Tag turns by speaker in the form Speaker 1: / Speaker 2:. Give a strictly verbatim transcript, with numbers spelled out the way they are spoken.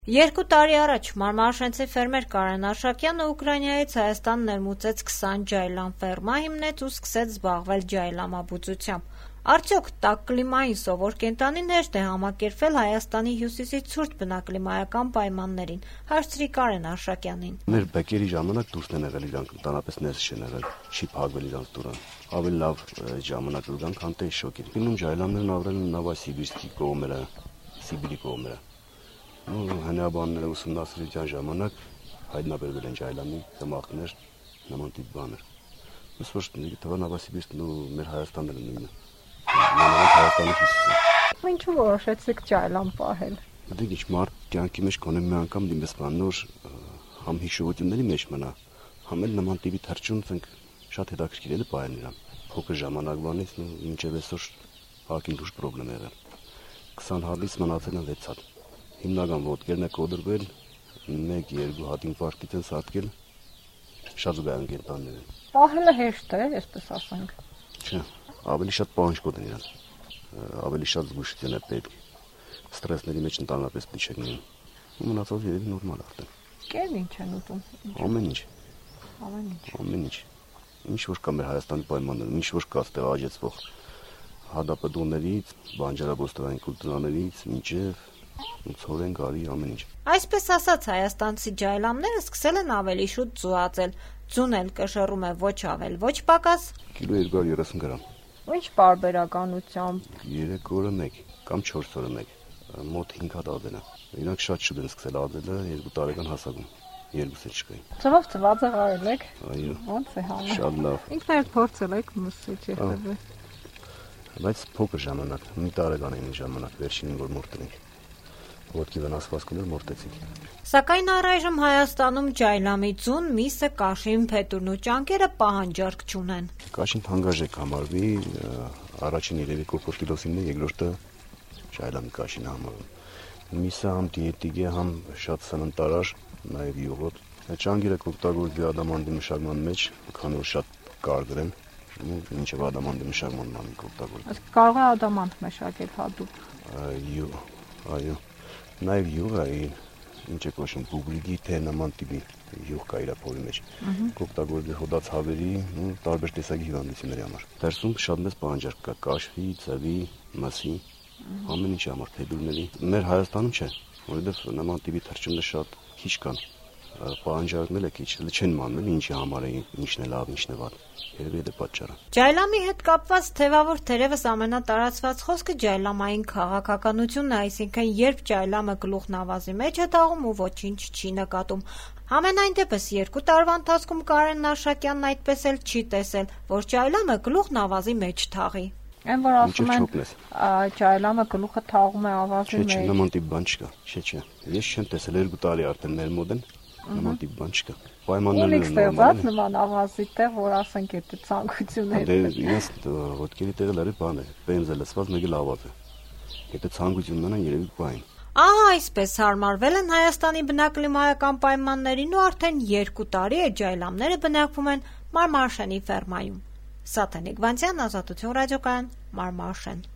Speaker 1: Երկու տարի առաջ մարմարաշենցի ֆերմեր Կարեն Արշակյանը Ուկրաինայից Հայաստան ներմուծեց քսան ջայլամ ֆերմա հիմնեց ու սկսեց զբաղվել ջայլամաբուծությամբ։ Արդյոք տաք կլիմային սովոր կենդանին հեշտ է համակերպվել Հայաստանի հյուսիսի ցուրտ բնակլիմայական պայմաններին, հարցրի Կարեն Արշակյանին։
Speaker 2: Մեր բեկերի ժամանակ դուրս են եղել իրանք, տանապես ներս չեն եղել, չի փակվել իրանք դուրը։ Ավելի լավ ժամանակ կգան, քան թե շոկի։ Ինում ջայլամներն ապրել են Նովոսիբիրսկի կողմերը, Սիբիրի կողմերը։ Ну, հնաբանները ուսումնասիրության ժամանակ հայտնաբերվել են ջայլամի ծմախներ նման տիպ բաներ։ Ըստ որոշ թվա Նովոսիբիրսկն ու մեր Հայաստանն են նույնը։ Նույնիսկ Հայաստանի հյուսիսը։
Speaker 3: Ինչու որոշեցիք ջայլամ պահել։
Speaker 2: Դե ինչ մարդ կյանքի մեջ կոնե մի անգամ դիմես բանոր համ հիշողությունների մեջ մնա, համ էլ նման տիպի թրջունց ենք շատ հետաքրքիր է պահել նրան։ Փոքր ժամանակվանից ու մինչև այսօր հակին լուրջ խնդրեմ եղել։ քսան հատից մնացել են վեց հատ։ Հիմնական ոտքերն է կոդրվել, մեկ երկու հատին վարկից են սատկել, շատ զգայուն կենտաններ են։
Speaker 3: Պահելը հեշտ է, այսպես ասենք։
Speaker 2: Չէ, ավելի շատ պահանջկոտ են իրան, ավելի շատ զգուշություն է պետք, ստրեսների մեջ ընդհանրապես պիտի չեք լինում, ու մնացած երևի նորմալ արդեն։
Speaker 3: Կերն ինչ են ուտում։
Speaker 2: Ամեն ինչ։
Speaker 3: Ամեն ինչ։
Speaker 2: Ամեն ինչ։ Ինչ որ կա մեր Հայաստանի պայմաններում, ինչ որ կա ստեղ աջեցվող հադապտուներից, բանջարաբոստանային կուլտուրաներից, մինչև ցորեն գարի ամեն ինչ։
Speaker 1: Այսպես ասած հայաստանցի ջայլամները սկսել են ավելի շուտ ծուացել։ Ձուն էլ կշռում է ոչ ավել, ոչ պակաս։
Speaker 2: Կիլո երկու հարյուր երեսուն գրամ։
Speaker 3: Ինչ պարբերականությամբ։
Speaker 2: երեք օրը մեկ կամ չորս օրը մեկ, մոտ հինգ հատ ադեն է։ Իրանք շատ շուտ են սկսել ադելը երկու տարեկան հասակում։ Երկուսը չկային։
Speaker 3: Ծով ծվածը արել եք։
Speaker 2: Այո։
Speaker 3: Ոնց է հանը։
Speaker 2: Շատ լավ։
Speaker 3: Ինքն էլ փորձել եք մսի չեղտել։
Speaker 2: Բայց փոքր ժամանակ, մի տարեկան էին ժամանակ վերջինին որ մորտել ենք։ Ոտքի վնասվածքներ մորտեցինք։
Speaker 1: Սակայն առայժմ Հայաստանում ջայլամի ձուն, միսը, կաշին, փետուրն ու ճանկերը պահանջարկ չունեն։
Speaker 2: Կաշին թանկարժեք համարվի, առաջին երևի կոկորտիլոսինն է, երկրորդը ջայլամի կաշին համարվում։ Միսը համ դիետիկ է, համ շատ սննդարար, նաև յուղոտ։ Ճանկերը կօգտագործվի ադամանդի մշակման մեջ, քանի որ շատ կարճ են, մինչև ադամանդի մշակման ման կօգտագործվի։
Speaker 3: Իսկ կարող է ադամանդ մշակել հատուկ։
Speaker 2: Այո, այո։ Նաև յուղը ինչ է կոչվում բուբլիգի թե նման տիպի յուղ կա իր փորի մեջ։ Կօգտագործվի հոդած հավերի ու տարբեր տեսակի հիվանդությունների համար։ Դերսում շատ մեծ պահանջարկ կա կաշվի, ծավի, մսի, ամեն ինչի համար փետուրների։ Մեր Հայաստանում չէ, որովհետև նման տիպի թրջունները շատ քիչ կան։ Պահանջարկն էլ է քիչ, չեն մանում ինչի համար է, ինչն է լավ, ինչն է վատ։ Երևի դա պատճառը։
Speaker 1: Ջայլամի հետ կապված թևավոր թերևս ամենատարածված խոսքը ջայլամային քաղաքականությունն է, այսինքն երբ ջայլամը գլուխն ավազի մեջ է տաղում ու ոչինչ չի նկատում։ Համենայն դեպս երկու տարվա ընթացքում Կարեն Արշակյանն այդպես էլ չի տեսել, որ ջայլամը գլուխն ավազի մեջ թաղի։
Speaker 3: Այն որ ասում են ջայլամը գլուխը թաղում է ավազի մեջ։
Speaker 2: Չէ, նման տիպ բան չկա։ Չէ, չէ։ Ես չեմ տեսել երկու տարի արդեն մեր մոտ են։ Նման տիպ բան չկա։ Պայմաններն են
Speaker 3: նորմալ։ Նման ավազի տեղ, որ ասենք այդ ցանկությունները։
Speaker 2: Դե ես ոտքերի տեղը լրի բան է, բենզը լցված մեկ էլ ավազ է։ Եթե ցանկությունն ունեն երևի բան։
Speaker 1: Ահա այսպես հարմարվել են Հայաստանի բնակլիմայական պայմաններին ու արդեն երկու տարի է ջայլամները բնակվում են Մարմարաշենի ֆերմայում։ Սաթենիկ Վանցյան, Ազատություն ռադիոկայան, Մարմարաշեն։